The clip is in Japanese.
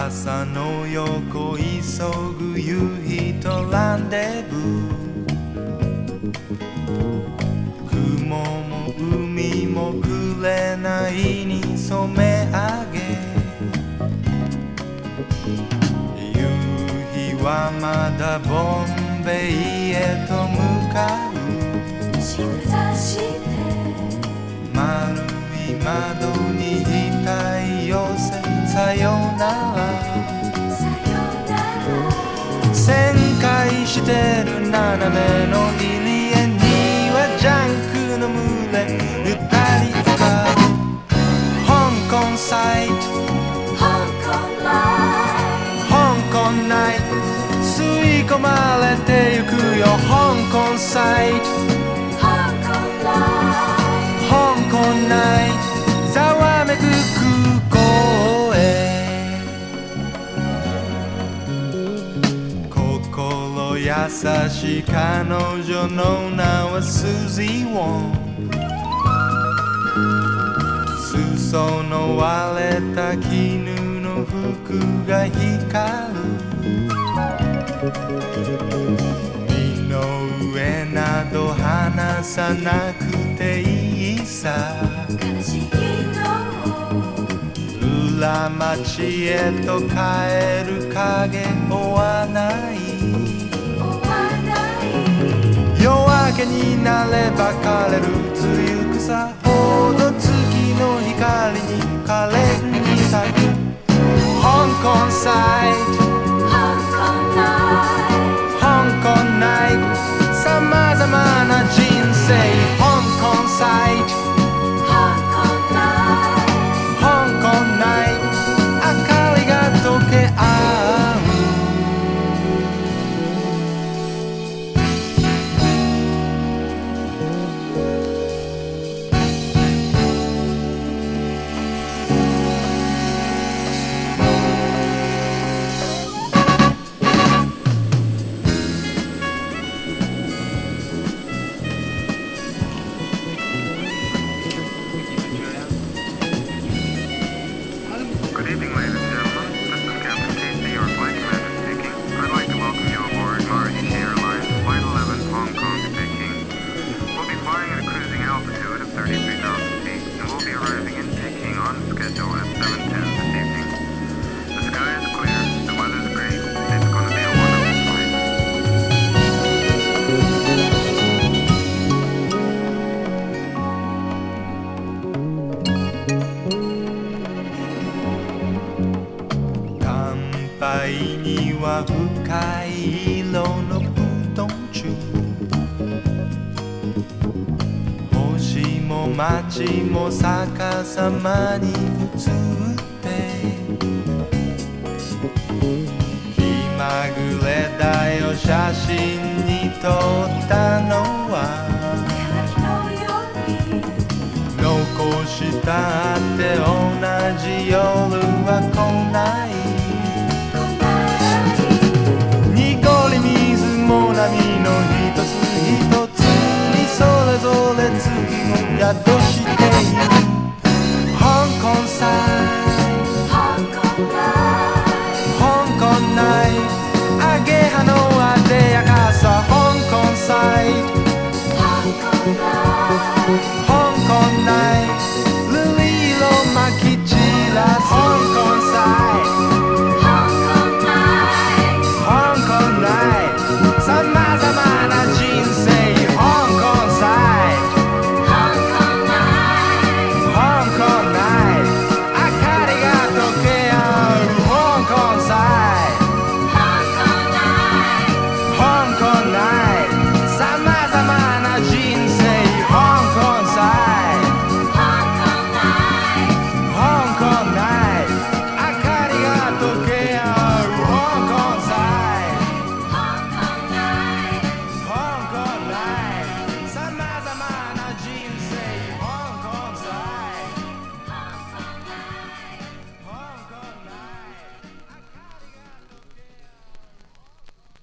朝の横急ぐ夕日とランデブー、雲も海も紅に染め上げ、夕日はまだボンベイへと向かう。 心座して丸い窓に額寄せさよなら、旋回してる斜めの入り江にはジャンクの群れゆったり浮かぶ。香港サイト香港ライ香港ナイト吸い込まれてゆくよ。香港サイト香港ライ香港ナイトざわめく空港へ。心優しい彼女の名はスージー・ウォン。裾の割れた絹の服が光る。身の上など話さなくていいさ。 悲しいの裏町へと帰る影追わない。 追わない夜明けになれば枯れる梅雨草ほど月の光に可憐に咲く。香港サイト香港ライ香港ナイトさまざまな人生。香港サイト香港ライ香港ナイト明かりが溶け合う。 Good evening, ladies and gentlemen. This is Captain Casey, your flight commander speaking. I'd like to welcome you aboard Maruishi Airlines Flight 11, Hong Kong to Peking. We'll be flying at a cruising altitude of 33,000 feet, and we'll be arriving in Peking on schedule at 7:10 this evening. The sky is clear, the weather's great. It's going to be a wonderful flight. 乾杯には深い色のうどん中。星も街も逆さまに映って気まぐれだよ。写真に撮ったのは残したって同じ夜は来ない。